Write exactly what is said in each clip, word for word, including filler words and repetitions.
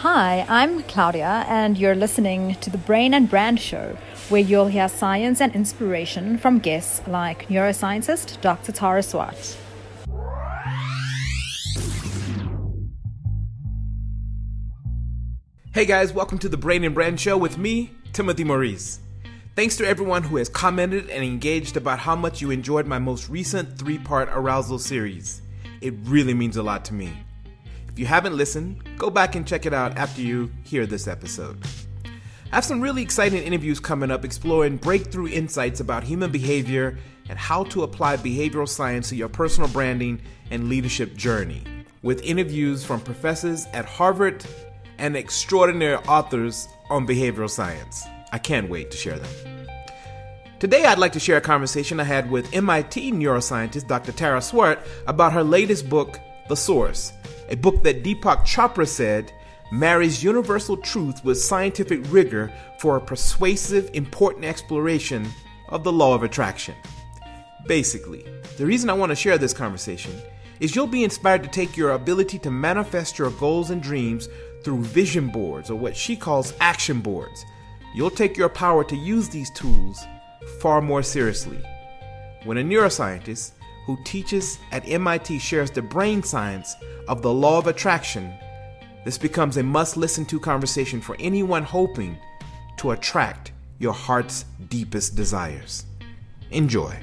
Hi, I'm Claudia, and you're listening to the Brain and Brand Show, where you'll hear science and inspiration from guests like neuroscientist Doctor Tara Swart. Hey guys, welcome to the Brain and Brand Show with me, Timothy Maurice. Thanks to everyone who has commented and engaged about how much you enjoyed my most recent three-part arousal series. It really means a lot to me. If you haven't listened, go back and check it out after you hear this episode. I have some really exciting interviews coming up exploring breakthrough insights about human behavior and how to apply behavioral science to your personal branding and leadership journey, with interviews from professors at Harvard and extraordinary authors on behavioral science. I can't wait to share them. Today, I'd like to share a conversation I had with M I T neuroscientist Doctor Tara Swart about her latest book, The Source, a book that Deepak Chopra said marries universal truth with scientific rigor for a persuasive, important exploration of the law of attraction. Basically, the reason I want to share this conversation is you'll be inspired to take your ability to manifest your goals and dreams through vision boards, or what she calls action boards. You'll take your power to use these tools far more seriously. When a neuroscientist who teaches at M I T shares the brain science of the law of attraction, this becomes a must-listen-to conversation for anyone hoping to attract your heart's deepest desires. Enjoy.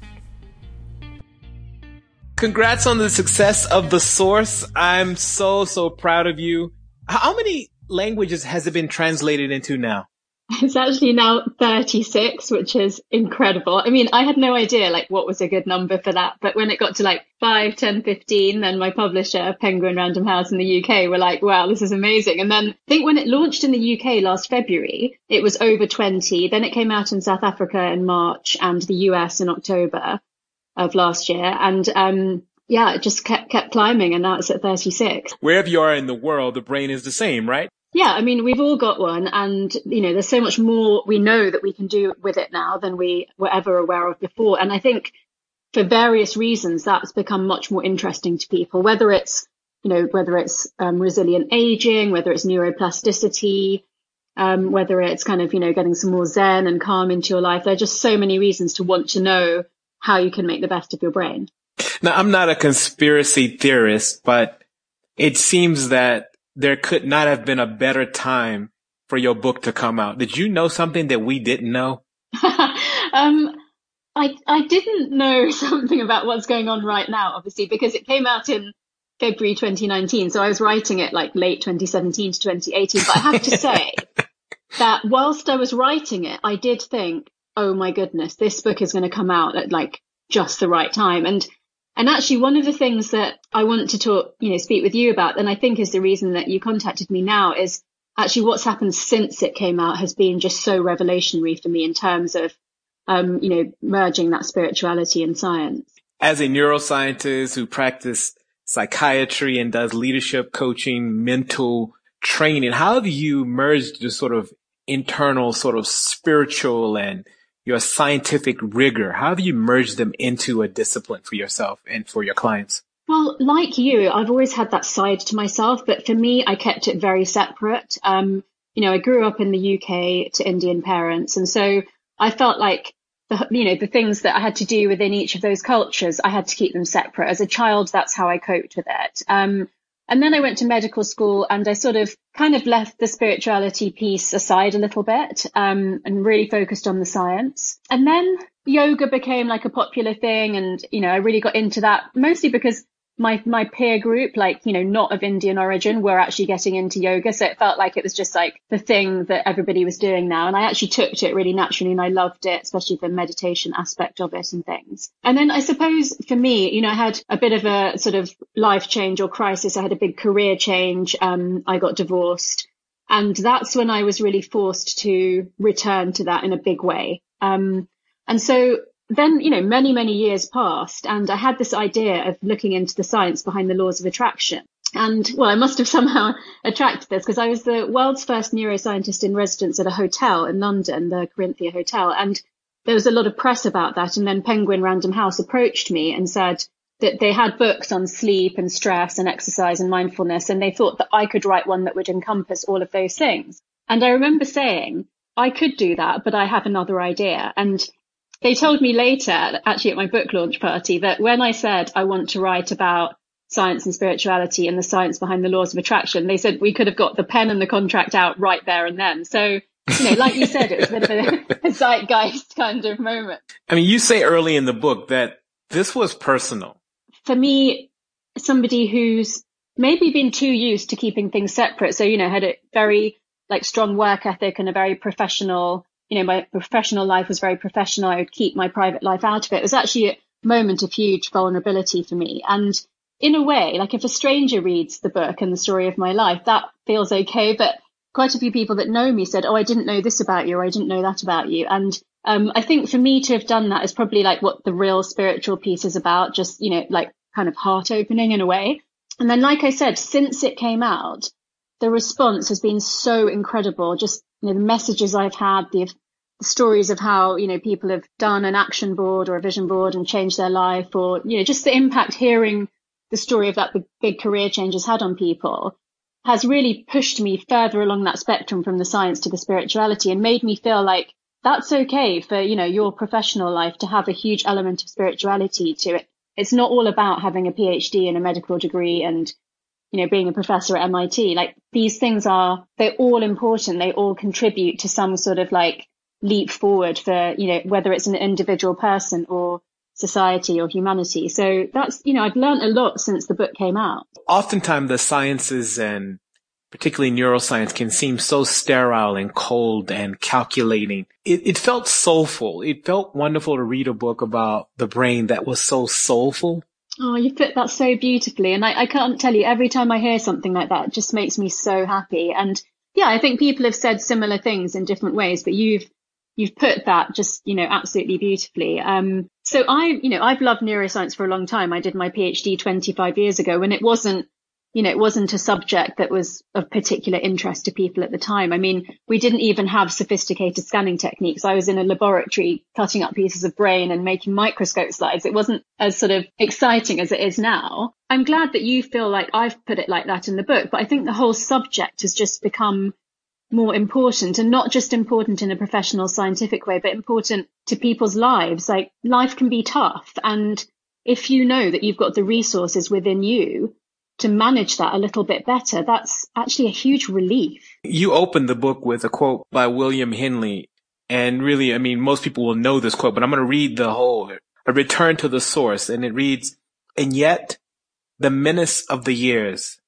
Congrats on the success of The Source. I'm so, so proud of you. How many languages has it been translated into now? It's actually now thirty-six, which is incredible. I mean, I had no idea like what was a good number for that. But when it got to like five, ten, fifteen, then my publisher, Penguin Random House in the U K, were like, wow, this is amazing. And then I think when it launched in the U K last February, it was over twenty. Then it came out in South Africa in March and the U S in October of last year. And um, yeah, it just kept, kept climbing. And now it's at thirty-six. Wherever you are in the world, the brain is the same, right? Yeah, I mean, we've all got one, and, you know, there's so much more we know that we can do with it now than we were ever aware of before. And I think for various reasons, that's become much more interesting to people, whether it's, you know, whether it's um, resilient aging, whether it's neuroplasticity, um, whether it's kind of, you know, getting some more zen and calm into your life. There are just so many reasons to want to know how you can make the best of your brain. Now, I'm not a conspiracy theorist, but it seems that there could not have been a better time for your book to come out. Did you know something that we didn't know? um, I I didn't know something about what's going on right now, obviously, because it came out in February twenty nineteen. So I was writing it like late twenty seventeen to twenty eighteen. But I have to say that whilst I was writing it, I did think, oh my goodness, this book is going to come out at like just the right time. And And actually, one of the things that I want to talk, you know, speak with you about, and I think is the reason that you contacted me now, is actually what's happened since it came out has been just so revelationary for me in terms of, um, you know, merging that spirituality and science. As a neuroscientist who practiced psychiatry and does leadership coaching, mental training, how have you merged the sort of internal sort of spiritual and your scientific rigor? How have you merged them into a discipline for yourself and for your clients? Well, like you, I've always had that side to myself, but for me, I kept it very separate. Um, you know, I grew up in the U K to Indian parents. And so I felt like, the, you know, the things that I had to do within each of those cultures, I had to keep them separate. As a child, that's how I coped with it. Um, And then I went to medical school and I sort of kind of left the spirituality piece aside a little bit, um, and really focused on the science. And then yoga became like a popular thing. And, you know, I really got into that mostly because my, my peer group, like, you know, not of Indian origin, were actually getting into yoga. So it felt like it was just like the thing that everybody was doing now. And I actually took to it really naturally and I loved it, especially the meditation aspect of it and things. And then I suppose for me, you know, I had a bit of a sort of life change or crisis. I had a big career change. Um, I got divorced. And that's when I was really forced to return to that in a big way. Um, and so then, you know, many, many years passed and I had this idea of looking into the science behind the laws of attraction. And well, I must have somehow attracted this because I was the world's first neuroscientist in residence at a hotel in London, the Corinthia Hotel. And there was a lot of press about that. And then Penguin Random House approached me and said, that they had books on sleep and stress and exercise and mindfulness, and they thought that I could write one that would encompass all of those things. And I remember saying, I could do that, but I have another idea. And they told me later, actually at my book launch party, that when I said I want to write about science and spirituality and the science behind the laws of attraction, they said we could have got the pen and the contract out right there and then. So, you know, like you said, it was a bit of a, a zeitgeist kind of moment. I mean, you say early in the book that this was personal. For me, somebody who's maybe been too used to keeping things separate. So, you know, had a very like strong work ethic and a very professional, you know, my professional life was very professional. I would keep my private life out of it. It was actually a moment of huge vulnerability for me. And in a way, like if a stranger reads the book and the story of my life, that feels okay. But quite a few people that know me said, oh, I didn't know this about you, or I didn't know that about you. And um, I think for me to have done that is probably like what the real spiritual piece is about, just, you know, like kind of heart opening in a way. And then, like I said, since it came out, the response has been so incredible. Just, you know, the messages I've had, the, the stories of how, you know, people have done an action board or a vision board and changed their life, or, you know, just the impact hearing the story of that big, big career change has had on people has really pushed me further along that spectrum from the science to the spirituality, and made me feel like that's okay for, you know, your professional life to have a huge element of spirituality to it. It's not all about having a PhD and a medical degree and, you know, being a professor at M I T. Like, these things are, they're all important. They all contribute to some sort of like leap forward for, you know, whether it's an individual person or society or humanity. So that's, you know, I've learned a lot since the book came out. Oftentimes the sciences, and particularly neuroscience, can seem so sterile and cold and calculating. It, it felt soulful. It felt wonderful to read a book about the brain that was so soulful. Oh, you put that so beautifully. And I, I can't tell you, every time I hear something like that, it just makes me so happy. And yeah, I think people have said similar things in different ways, but you've You've put that just, you know, absolutely beautifully. Um, so I, you know, I've loved neuroscience for a long time. I did my PhD twenty-five years ago, and it wasn't, you know, it wasn't a subject that was of particular interest to people at the time. I mean, we didn't even have sophisticated scanning techniques. I was in a laboratory cutting up pieces of brain and making microscope slides. It wasn't as sort of exciting as it is now. I'm glad that you feel like I've put it like that in the book, but I think the whole subject has just become more important, and not just important in a professional scientific way, but important to people's lives. Like, life can be tough. And if you know that you've got the resources within you to manage that a little bit better, that's actually a huge relief. You opened the book with a quote by William Henley. And really, I mean, most people will know this quote, but I'm going to read the whole, a return to the source. And it reads, "And yet the menace of the years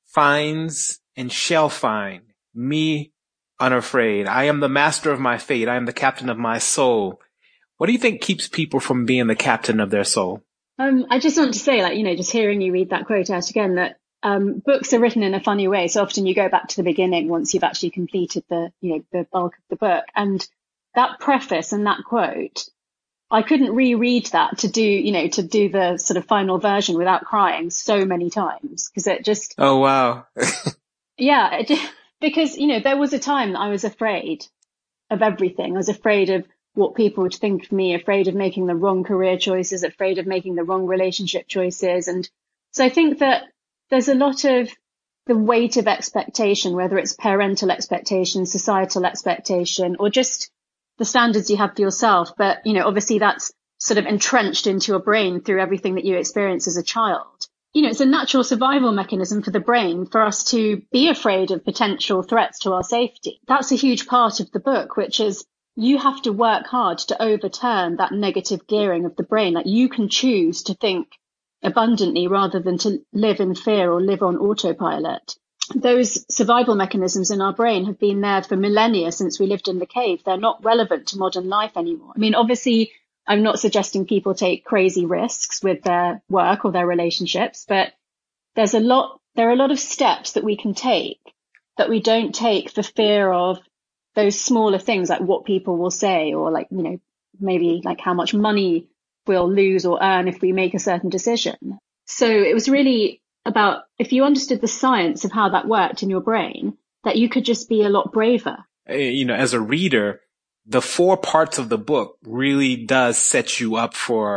finds and shall find me unafraid. I am the master of my fate. I am the captain of my soul." What do you think keeps people from being the captain of their soul? Um, I just want to say, like, you know, just hearing you read that quote out again, that um, books are written in a funny way. So often you go back to the beginning once you've actually completed the, you know, the bulk of the book. And that preface and that quote, I couldn't reread that to do, you know, to do the sort of final version without crying so many times, because it just... Oh, wow. yeah, it just... Because, you know, there was a time that I was afraid of everything. I was afraid of what people would think of me, afraid of making the wrong career choices, afraid of making the wrong relationship choices. And so I think that there's a lot of the weight of expectation, whether it's parental expectation, societal expectation, or just the standards you have for yourself. But, you know, obviously that's sort of entrenched into your brain through everything that you experience as a child. You know, it's a natural survival mechanism for the brain for us to be afraid of potential threats to our safety. That's a huge part of the book, which is you have to work hard to overturn that negative gearing of the brain. Like, you can choose to think abundantly rather than to live in fear or live on autopilot. Those survival mechanisms in our brain have been there for millennia since we lived in the cave. They're not relevant to modern life anymore. I mean, obviously, I'm not suggesting people take crazy risks with their work or their relationships, but there's a lot, there are a lot of steps that we can take that we don't take for fear of those smaller things, like what people will say, or like, you know, maybe like how much money we'll lose or earn if we make a certain decision. So it was really about, if you understood the science of how that worked in your brain, that you could just be a lot braver. You know, as a reader, the four parts of the book really does set you up for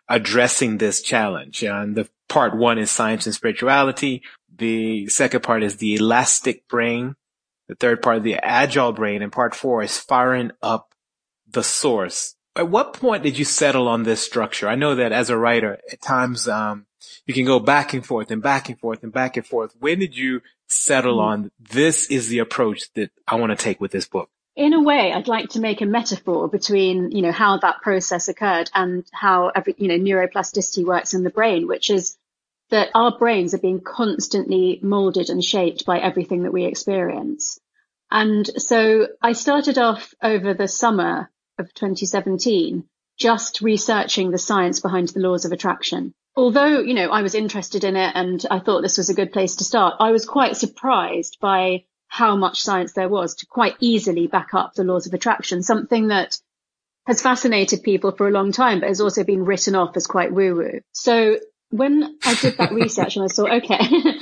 addressing this challenge. And the part one is science and spirituality. The second part is the elastic brain. The third part, the agile brain. And part four is firing up the source. At what point did you settle on this structure? I know that as a writer, at times, um, you can go back and forth and back and forth and back and forth. When did you settle on this is the approach that I want to take with this book? In a way, I'd like to make a metaphor between, you know, how that process occurred and how every, you know, neuroplasticity works in the brain, which is that our brains are being constantly molded and shaped by everything that we experience. And so I started off over the summer of twenty seventeen, just researching the science behind the laws of attraction. Although, you know, I was interested in it and I thought this was a good place to start, I was quite surprised by how much science there was to quite easily back up the laws of attraction, something that has fascinated people for a long time, but has also been written off as quite woo-woo. So when I did that research and I thought, okay,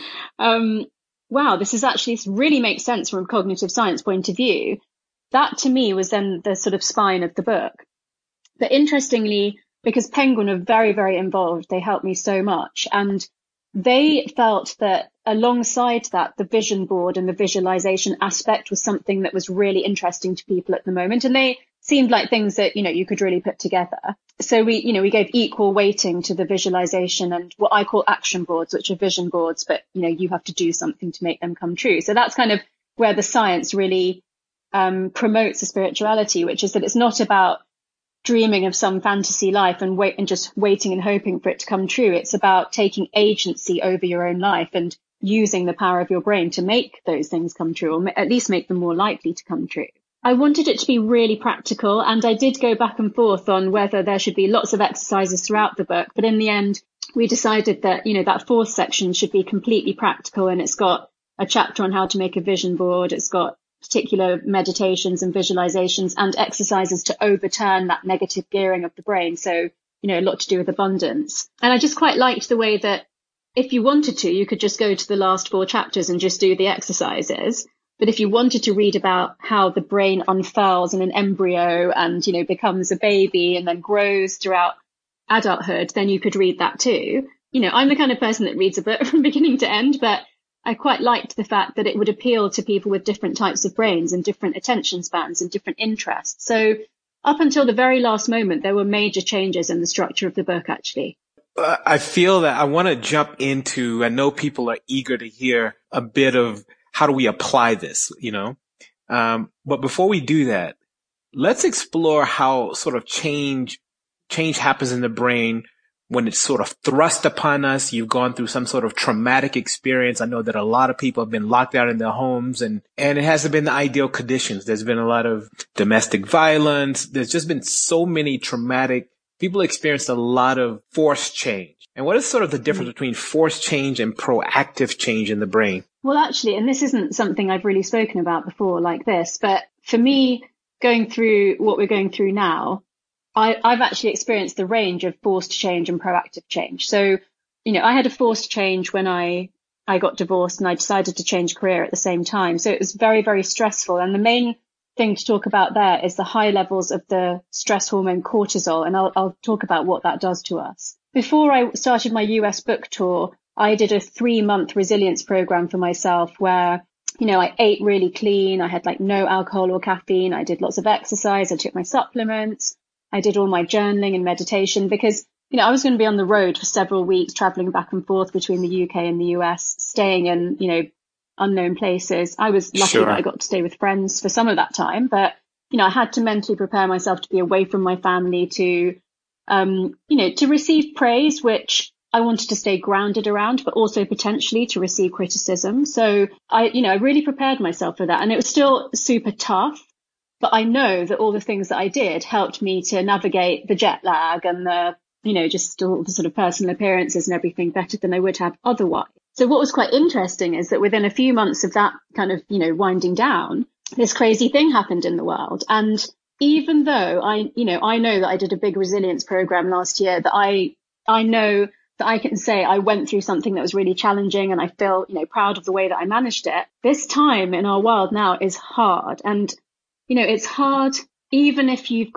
um, wow, this is actually, this really makes sense from a cognitive science point of view. That to me was then the sort of spine of the book. But interestingly, because Penguin are very, very involved, they helped me so much. And they felt that alongside that, the vision board and the visualization aspect was something that was really interesting to people at the moment. And they seemed like things that, you know, you could really put together. So we, you know, we gave equal weighting to the visualization and what I call action boards, which are vision boards, but, you know, you have to do something to make them come true. So that's kind of where the science really um, promotes the spirituality, which is that it's not about dreaming of some fantasy life and wait and just waiting and hoping for it to come true. It's about taking agency over your own life and using the power of your brain to make those things come true, or at least make them more likely to come true. I wanted it to be really practical, and I did go back and forth on whether there should be lots of exercises throughout the book. But in the end, we decided that, you know, that fourth section should be completely practical, and it's got a chapter on how to make a vision board. It's got particular meditations and visualizations and exercises to overturn that negative gearing of the brain. So, you know, a lot to do with abundance. And I just quite liked the way that if you wanted to, you could just go to the last four chapters and just do the exercises. But if you wanted to read about how the brain unfurls in an embryo and, you know, becomes a baby and then grows throughout adulthood, then you could read that too. You know, I'm the kind of person that reads a book from beginning to end, but I quite liked the fact that it would appeal to people with different types of brains and different attention spans and different interests. So up until the very last moment, there were major changes in the structure of the book, actually. Uh, I feel that I want to jump into, I know people are eager to hear a bit of how do we apply this, you know? Um, but before we do that, let's explore how sort of change, change happens in the brain when it's sort of thrust upon us. You've gone through some sort of traumatic experience. I know that a lot of people have been locked out in their homes, and, and it hasn't been the ideal conditions. There's been a lot of domestic violence. There's just been so many traumatic, people experienced a lot of forced change. And what is sort of the difference between forced change and proactive change in the brain? Well, actually, and this isn't something I've really spoken about before like this, but for me, going through what we're going through now, I, I've actually experienced the range of forced change and proactive change. So, you know, I had a forced change when I, I got divorced and I decided to change career at the same time. So it was very, very stressful. And the main thing to talk about there is the high levels of the stress hormone cortisol. And I'll, I'll talk about what that does to us. Before I started my U S book tour, I did a three month resilience program for myself where, you know, I ate really clean. I had like no alcohol or caffeine. I did lots of exercise. I took my supplements. I did all my journaling and meditation because, you know, I was going to be on the road for several weeks, traveling back and forth between the U K and the U S, staying in, you know, unknown places. I was lucky Sure. that I got to stay with friends for some of that time, but, you know, I had to mentally prepare myself to be away from my family, to, um, you know, to receive praise, which I wanted to stay grounded around, but also potentially to receive criticism. So I, you know, I really prepared myself for that, and it was still super tough. But I know that all the things that I did helped me to navigate the jet lag and the, you know, just all the sort of personal appearances and everything better than I would have otherwise. So what was quite interesting is that within a few months of that kind of, you know, winding down, this crazy thing happened in the world. And even though I, you know, I know that I did a big resilience program last year, that I, I know that I can say I went through something that was really challenging and I feel, you know, proud of the way that I managed it. This time in our world now is hard. And you know, it's hard, even if you've got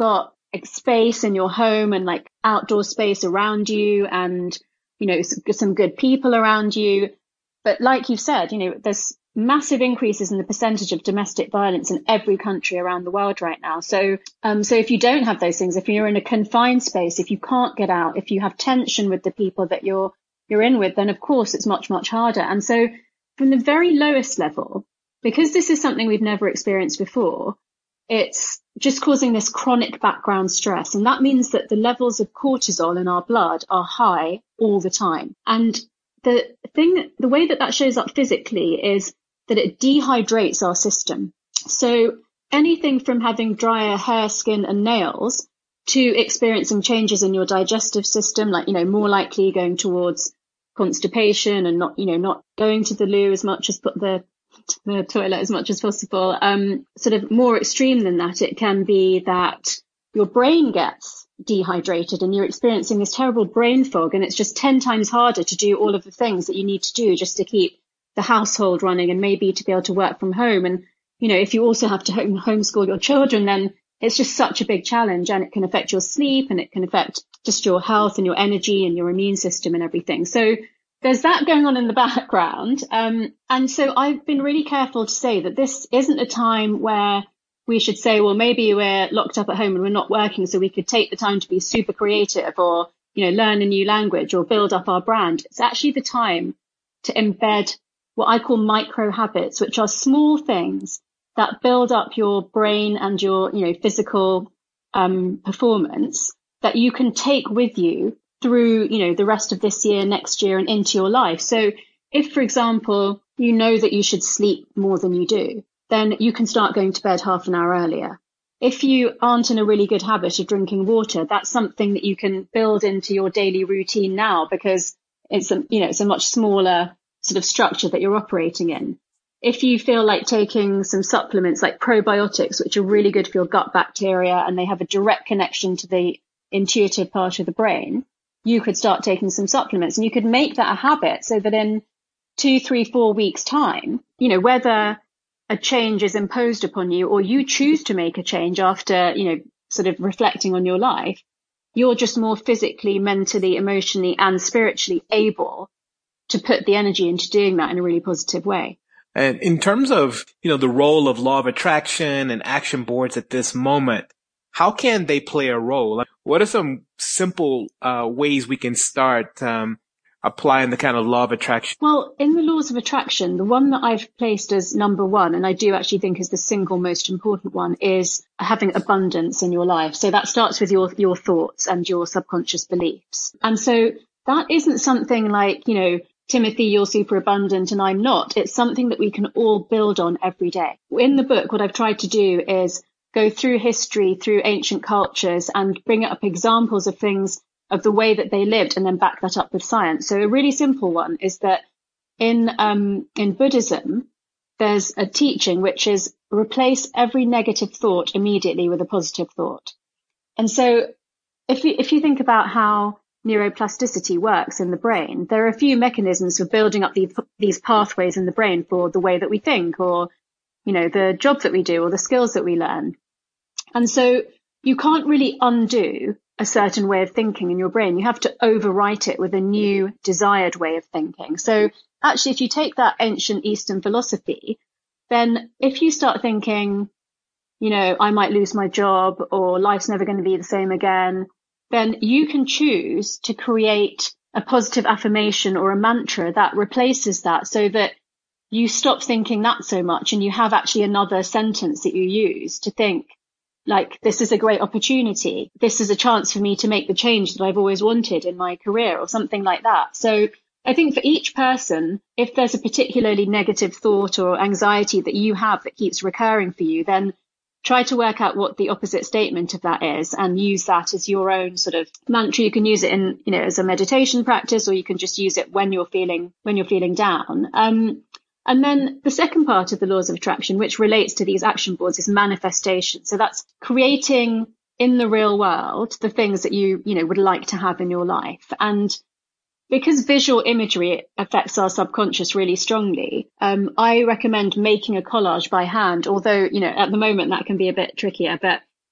space in your home and like outdoor space around you and, you know, some good people around you. But like you've said, you know, there's massive increases in the percentage of domestic violence in every country around the world right now. So, um, so if you don't have those things, if you're in a confined space, if you can't get out, if you have tension with the people that you're, you're in with, then of course it's much, much harder. And so from the very lowest level, because this is something we've never experienced before, it's just causing this chronic background stress. And that means that the levels of cortisol in our blood are high all the time. And the thing, the way that that shows up physically is that it dehydrates our system. So anything from having drier hair, skin and nails to experiencing changes in your digestive system, like, you know, more likely going towards constipation and not, you know, not going to the loo as much as the, the toilet as much as possible. Um, sort of more extreme than that, it can be that your brain gets dehydrated and you're experiencing this terrible brain fog, and it's just ten times harder to do all of the things that you need to do just to keep the household running and maybe to be able to work from home. And, you know, if you also have to home homeschool your children, then it's just such a big challenge, and it can affect your sleep and it can affect just your health and your energy and your immune system and everything. So there's that going on in the background. Um, and so I've been really careful to say that this isn't a time where we should say, well, maybe we're locked up at home and we're not working, so we could take the time to be super creative or, you know, learn a new language or build up our brand. It's actually the time to embed what I call micro habits, which are small things that build up your brain and your, you know, physical um, performance that you can take with you through, you know, the rest of this year, next year, and into your life. So if, for example, you know that you should sleep more than you do, then you can start going to bed half an hour earlier. If you aren't in a really good habit of drinking water, that's something that you can build into your daily routine now, because it's a, you know, it's a much smaller sort of structure that you're operating in. If you feel like taking some supplements like probiotics, which are really good for your gut bacteria and they have a direct connection to the intuitive part of the brain, you could start taking some supplements, and you could make that a habit so that in two, three, four weeks time, you know, whether a change is imposed upon you or you choose to make a change after, you know, sort of reflecting on your life, you're just more physically, mentally, emotionally and spiritually able to put the energy into doing that in a really positive way. And in terms of, you know, the role of law of attraction and action boards at this moment, how can they play a role? Like, what are some simple uh, ways we can start um, applying the kind of law of attraction? Well, in the laws of attraction, the one that I've placed as number one, and I do actually think is the single most important one, is having abundance in your life. So that starts with your your thoughts and your subconscious beliefs. And so that isn't something like, you know, Timothy, you're super abundant and I'm not. It's something that we can all build on every day. In the book, what I've tried to do is go through history, through ancient cultures, and bring up examples of things, of the way that they lived, and then back that up with science. So a really simple one is that in um, in Buddhism, there's a teaching which is replace every negative thought immediately with a positive thought. And so if you, if you think about how neuroplasticity works in the brain, there are a few mechanisms for building up these, these pathways in the brain for the way that we think, or, you know, the job that we do, or the skills that we learn. And so you can't really undo a certain way of thinking in your brain. You have to overwrite it with a new desired way of thinking. So actually, if you take that ancient Eastern philosophy, then if you start thinking, you know, I might lose my job, or life's never going to be the same again, then you can choose to create a positive affirmation or a mantra that replaces that, so that you stop thinking that so much and you have actually another sentence that you use to think, like, this is a great opportunity. This is a chance for me to make the change that I've always wanted in my career, or something like that. So I think for each person, if there's a particularly negative thought or anxiety that you have that keeps recurring for you, then try to work out what the opposite statement of that is and use that as your own sort of mantra. You can use it in, you know, as a meditation practice, or you can just use it when you're feeling, when you're feeling down. Um, And then the second part of the laws of attraction, which relates to these action boards, is manifestation. So that's creating in the real world the things that you, you know, would like to have in your life. And because visual imagery affects our subconscious really strongly, um, I recommend making a collage by hand, although, you know, at the moment that can be a bit trickier. But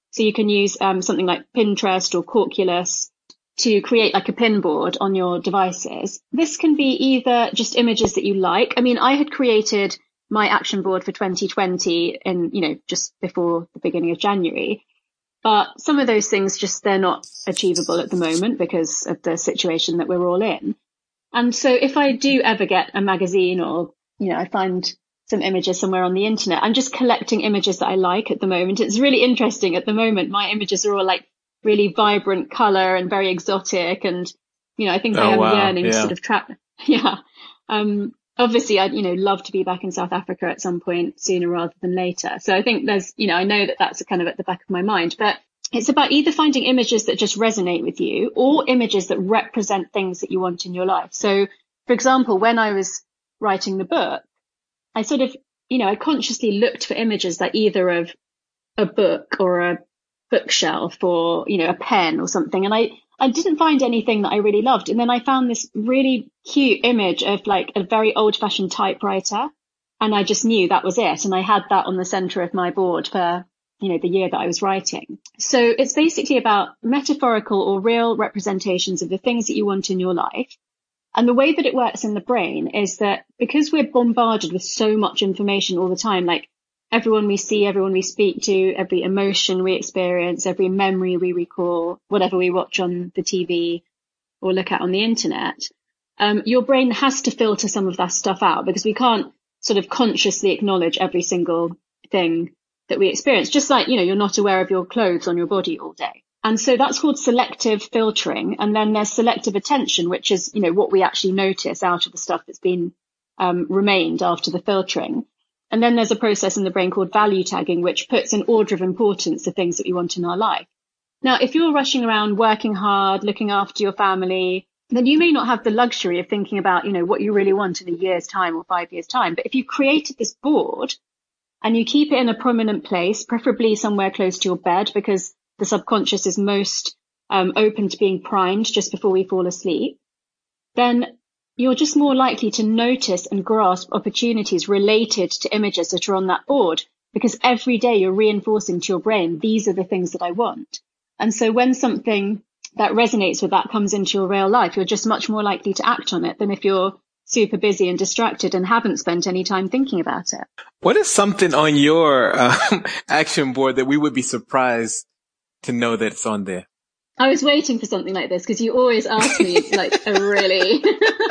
So you can use um, something like Pinterest or Corculus to create like a pin board on your devices. This can be either just images that you like. I mean, I had created my action board for twenty twenty in, you know, just before the beginning of January. But some of those things just, they're not achievable at the moment because of the situation that we're all in. And so if I do ever get a magazine or, you know, I find some images somewhere on the internet, I'm just collecting images that I like at the moment. It's really interesting at the moment. My images are all like really vibrant color and very exotic. And, you know, I think oh, I am wow. yearning yeah. to sort of trap. Yeah. Um, obviously I'd, you know, love to be back in South Africa at some point sooner rather than later. So I think there's, you know, I know that that's kind of at the back of my mind, but it's about either finding images that just resonate with you or images that represent things that you want in your life. So, for example, when I was writing the book, I sort of, you know, I consciously looked for images that either of a book or a bookshelf or, you know, a pen or something. And I, I didn't find anything that I really loved. And then I found this really cute image of like a very old fashioned typewriter. And I just knew that was it. And I had that on the center of my board for, you know, the year that I was writing. So it's basically about metaphorical or real representations of the things that you want in your life. And the way that it works in the brain is that because we're bombarded with so much information all the time, like everyone we see, everyone we speak to, every emotion we experience, every memory we recall, whatever we watch on the T V or look at on the internet, um, your brain has to filter some of that stuff out because we can't sort of consciously acknowledge every single thing that we experience. Just like, you know, you're not aware of your clothes on your body all day. And so that's called selective filtering. And then there's selective attention, which is, you know, what we actually notice out of the stuff that's been um, remained after the filtering. And then there's a process in the brain called value tagging, which puts an order of importance to things that we want in our life. Now, if you're rushing around working hard, looking after your family, then you may not have the luxury of thinking about, you know, what you really want in a year's time or five years time. But if you created this board and you keep it in a prominent place, preferably somewhere close to your bed, because the subconscious is most um, open to being primed just before we fall asleep, then you're just more likely to notice and grasp opportunities related to images that are on that board, because every day you're reinforcing to your brain, these are the things that I want. And so when something that resonates with that comes into your real life, you're just much more likely to act on it than if you're super busy and distracted and haven't spent any time thinking about it. What is something on your um, action board that we would be surprised to know that it's on there? I was waiting for something like this because you always ask me like a really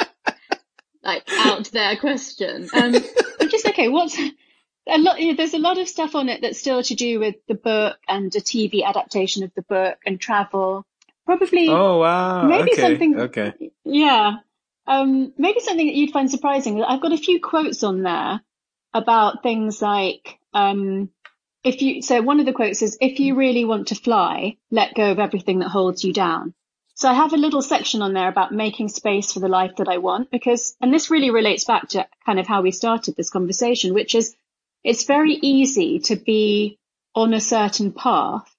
like out there question. Um, I'm just okay. What's a lot? You know, there's a lot of stuff on it that's still to do with the book and a T V adaptation of the book and travel. Probably. Oh wow! Maybe okay. something. Okay. Yeah. Um, maybe something that you'd find surprising. I've got a few quotes on there about things like, um, if you, so one of the quotes is, if you really want to fly, let go of everything that holds you down. So I have a little section on there about making space for the life that I want, because, and this really relates back to kind of how we started this conversation, which is it's very easy to be on a certain path.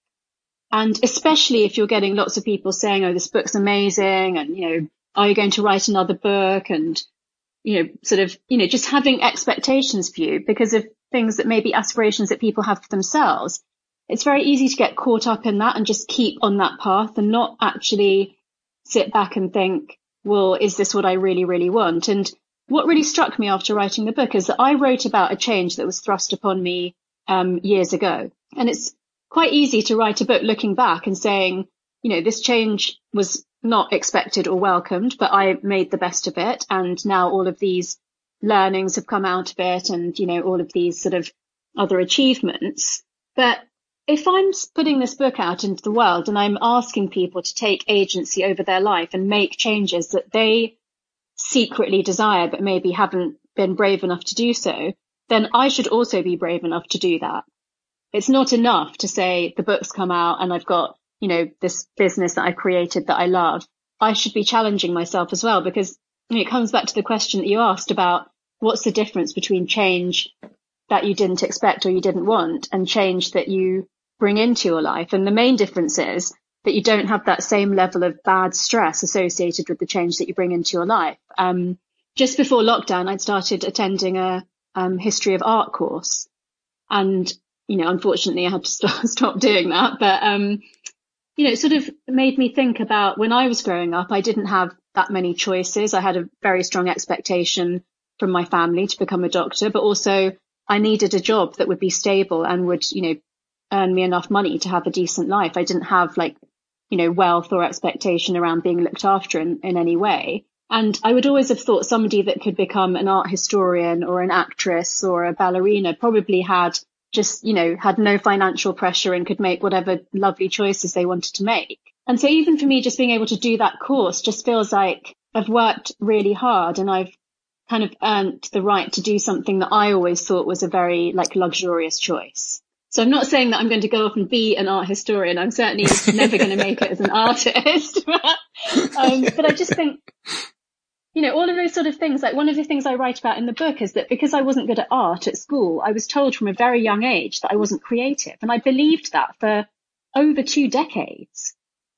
And especially if you're getting lots of people saying, oh, this book's amazing. And, you know, are you going to write another book? And, you know, sort of, you know, just having expectations for you because of things that may be aspirations that people have for themselves. It's very easy to get caught up in that and just keep on that path and not actually sit back and think, well, is this what I really, really want? And what really struck me after writing the book is that I wrote about a change that was thrust upon me um, years ago. And it's quite easy to write a book looking back and saying, you know, this change was not expected or welcomed, but I made the best of it. And now all of these learnings have come out of it and, you know, all of these sort of other achievements. But if I'm putting this book out into the world and I'm asking people to take agency over their life and make changes that they secretly desire, but maybe haven't been brave enough to do so, then I should also be brave enough to do that. It's not enough to say the book's come out and I've got, you know, this business that I created that I love. I should be challenging myself as well, because I mean, it comes back to the question that you asked about what's the difference between change that you didn't expect or you didn't want and change that you bring into your life. And the main difference is that you don't have that same level of bad stress associated with the change that you bring into your life. Um, just before lockdown, I'd started attending a um, history of art course. And you know, unfortunately I had to stop, stop doing that. But, um, you know, it sort of made me think about when I was growing up, I didn't have that many choices. I had a very strong expectation from my family to become a doctor, but also I needed a job that would be stable and would, you know, earn me enough money to have a decent life. I didn't have like, you know, wealth or expectation around being looked after in, in any way. And I would always have thought somebody that could become an art historian or an actress or a ballerina probably had just, you know, had no financial pressure and could make whatever lovely choices they wanted to make. And so even for me, just being able to do that course just feels like I've worked really hard and I've kind of earned the right to do something that I always thought was a very like luxurious choice. So I'm not saying that I'm going to go off and be an art historian. I'm certainly never going to make it as an artist. um, but I just think, you know, all of those sort of things, like one of the things I write about in the book is that because I wasn't good at art at school, I was told from a very young age that I wasn't creative. And I believed that for over two decades.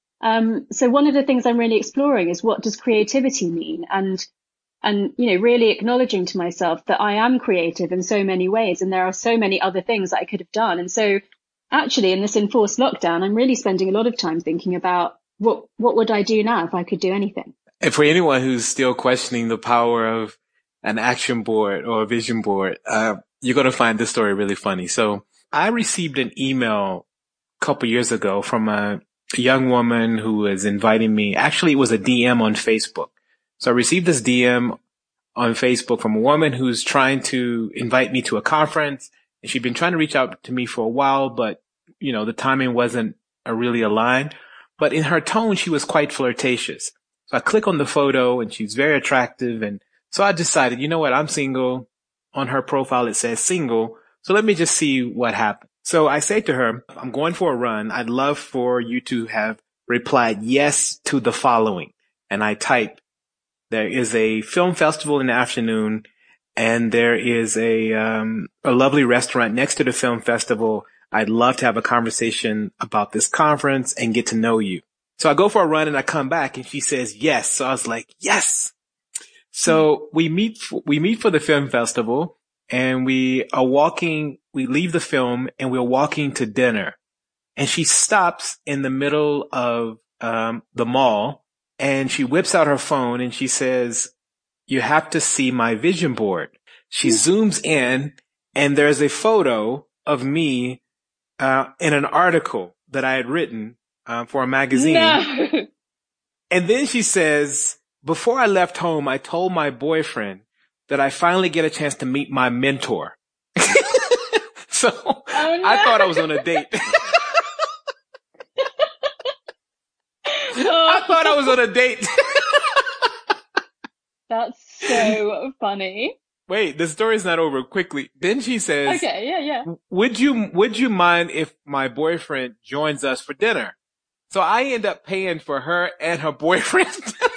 Um, so one of the things I'm really exploring is what does creativity mean? And, and, you know, really acknowledging to myself that I am creative in so many ways. And there are so many other things that I could have done. And so actually in this enforced lockdown, I'm really spending a lot of time thinking about what, what would I do now if I could do anything? And for anyone who's still questioning the power of an action board or a vision board, uh, you're going to find this story really funny. So I received an email a couple years ago from a, a young woman who was inviting me. Actually, it was a D M on Facebook. So I received this D M on Facebook from a woman who's trying to invite me to a conference. And she'd been trying to reach out to me for a while, but, you know, the timing wasn't uh, really aligned. But in her tone, she was quite flirtatious. So I click on the photo and she's very attractive. And so I decided, you know what? I'm single. On her profile, it says single. So let me just see what happens. So I say to her, I'm going for a run. I'd love for you to have replied yes to the following. And I type, there is a film festival in the afternoon and there is a, um, a lovely restaurant next to the film festival. I'd love to have a conversation about this conference and get to know you. So I go for a run and I come back and she says yes. So I was like, yes. So we meet, we meet for the film festival and we are walking, we leave the film and we're walking to dinner and she stops in the middle of, um, the mall and she whips out her phone and she says, you have to see my vision board. She zooms in and there's a photo of me, uh, in an article that I had written Uh, for a magazine. No. And then she says, before I left home, I told my boyfriend that I finally get a chance to meet my mentor. So oh, no. I thought I was on a date. oh. I thought I was on a date. That's so funny. Wait, the story's not over. Quickly. Then she says, okay, yeah, yeah. Would you, would you mind if my boyfriend joins us for dinner? So I end up paying for her and her boyfriend.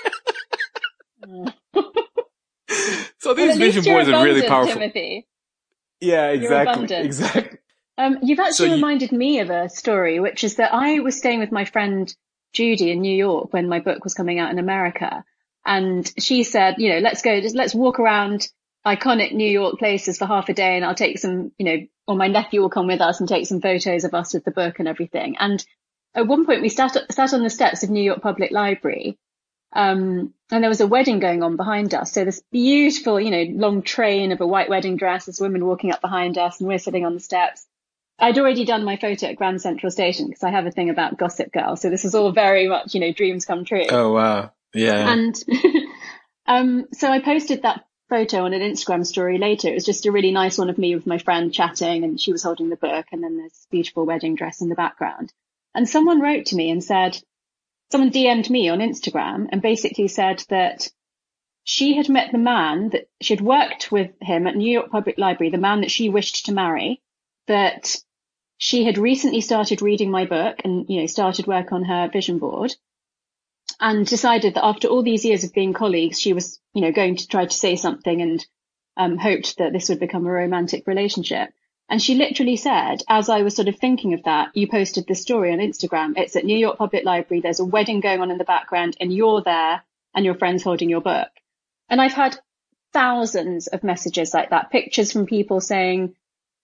So these well, vision boards are really powerful. Timothy. Yeah, exactly. Exactly. Um, you've actually so you, reminded me of a story, which is that I was staying with my friend Judy in New York when my book was coming out in America. And she said, you know, let's go, just let's walk around iconic New York places for half a day and I'll take some, you know, or my nephew will come with us and take some photos of us with the book and everything. And at one point we sat, sat on the steps of New York Public Library, um, and there was a wedding going on behind us. So this beautiful, you know, long train of a white wedding dress, this woman walking up behind us and we're sitting on the steps. I'd already done my photo at Grand Central Station because I have a thing about Gossip Girl. So this is all very much, you know, dreams come true. Oh, wow. Yeah. And, um, so I posted that photo on an Instagram story later. It was just a really nice one of me with my friend chatting and she was holding the book and then this beautiful wedding dress in the background. And someone wrote to me and said, someone D M'd me on Instagram and basically said that she had met the man that she'd worked with him at New York Public Library, the man that she wished to marry, that she had recently started reading my book and, you know, started work on her vision board and decided that after all these years of being colleagues, she was, you know, going to try to say something and um, hoped that this would become a romantic relationship. And she literally said, as I was sort of thinking of that, you posted this story on Instagram. It's at New York Public Library. There's a wedding going on in the background and you're there and your friend's holding your book. And I've had thousands of messages like that, pictures from people saying,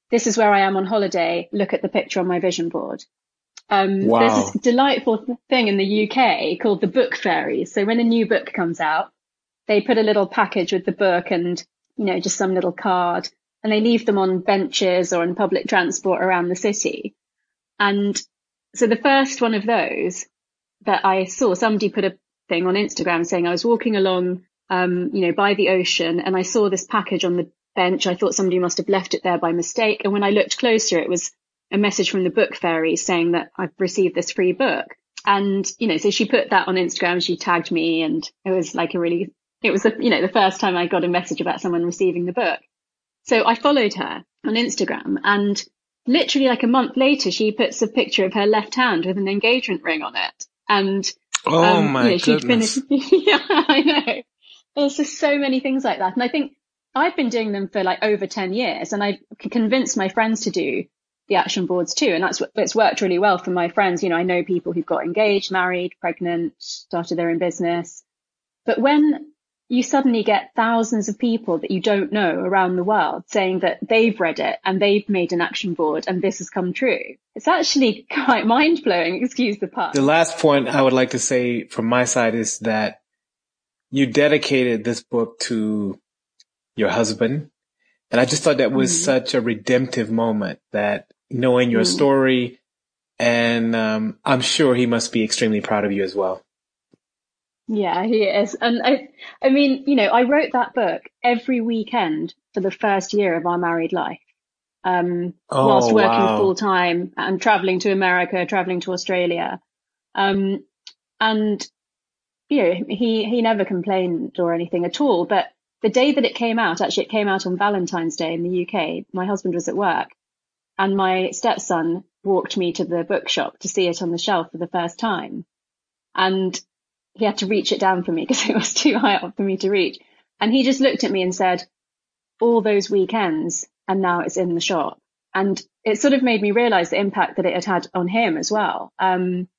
this is where I am on holiday. Look at the picture on my vision board. Um, wow. There's this delightful thing in the U K called the book fairies. So when a new book comes out, they put a little package with the book and, you know, just some little card, and they leave them on benches or in public transport around the city. And so the first one of those that I saw, somebody put a thing on Instagram saying I was walking along, um, you know, by the ocean, and I saw this package on the bench. I thought somebody must have left it there by mistake. And when I looked closer, it was a message from the book fairy saying that I've received this free book. And, you know, so she put that on Instagram, she tagged me, and it was like a really, it was, the, you know, the first time I got a message about someone receiving the book. So I followed her on Instagram, and literally like a month later, she puts a picture of her left hand with an engagement ring on it. And, oh um, my you know, she'd goodness. finished. Yeah, I know. There's just so many things like that. And I think I've been doing them for like over ten years, and I've convinced my friends to do the action boards too. And that's what it's worked really well for my friends. You know, I know people who've got engaged, married, pregnant, started their own business. But when you suddenly get thousands of people that you don't know around the world saying that they've read it and they've made an action board and this has come true, it's actually quite mind blowing. Excuse the pun. The last point I would like to say from my side is that you dedicated this book to your husband. And I just thought that was mm. such a redemptive moment, that knowing your mm. story, and um, I'm sure he must be extremely proud of you as well. Yeah, he is. And I, I mean, you know, I wrote that book every weekend for the first year of our married life, um, oh, whilst working wow. full time and traveling to America, traveling to Australia. Um, and, you know, he, he never complained or anything at all. But the day that it came out, actually, it came out on Valentine's Day in the U K. My husband was at work, and my stepson walked me to the bookshop to see it on the shelf for the first time. And he had to reach it down for me because it was too high up for me to reach. And he just looked at me and said, all those weekends, and now it's in the shop. And it sort of made me realize the impact that it had had on him as well. Um,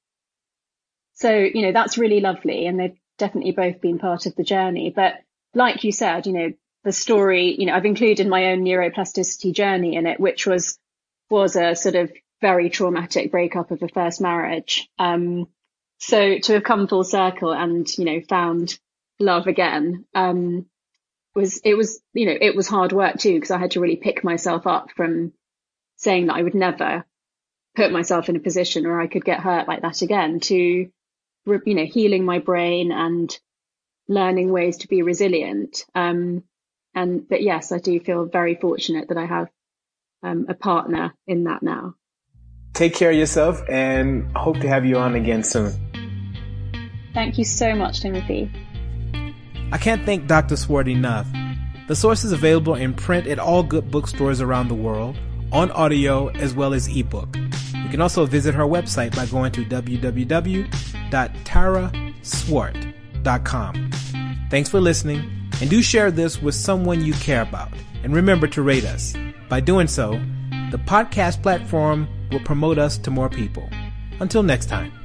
so, you know, that's really lovely. And they've definitely both been part of the journey. But like you said, you know, the story, you know, I've included my own neuroplasticity journey in it, which was, was a sort of very traumatic breakup of a first marriage. Um, So to have come full circle and, you know, found love again, um, was, it was, you know, it was hard work too, because I had to really pick myself up from saying that I would never put myself in a position where I could get hurt like that again, to, you know, healing my brain and learning ways to be resilient. Um, and, but yes, I do feel very fortunate that I have, um, a partner in that now. Take care of yourself, and hope to have you on again soon. Thank you so much, Timothy. I can't thank Doctor Swart enough. The source is available in print at all good bookstores around the world, on audio as well as ebook. You can also visit her website by going to w w w dot tara swart dot com. Thanks for listening, and do share this with someone you care about. And remember to rate us. By doing so, the podcast platform will promote us to more people. Until next time.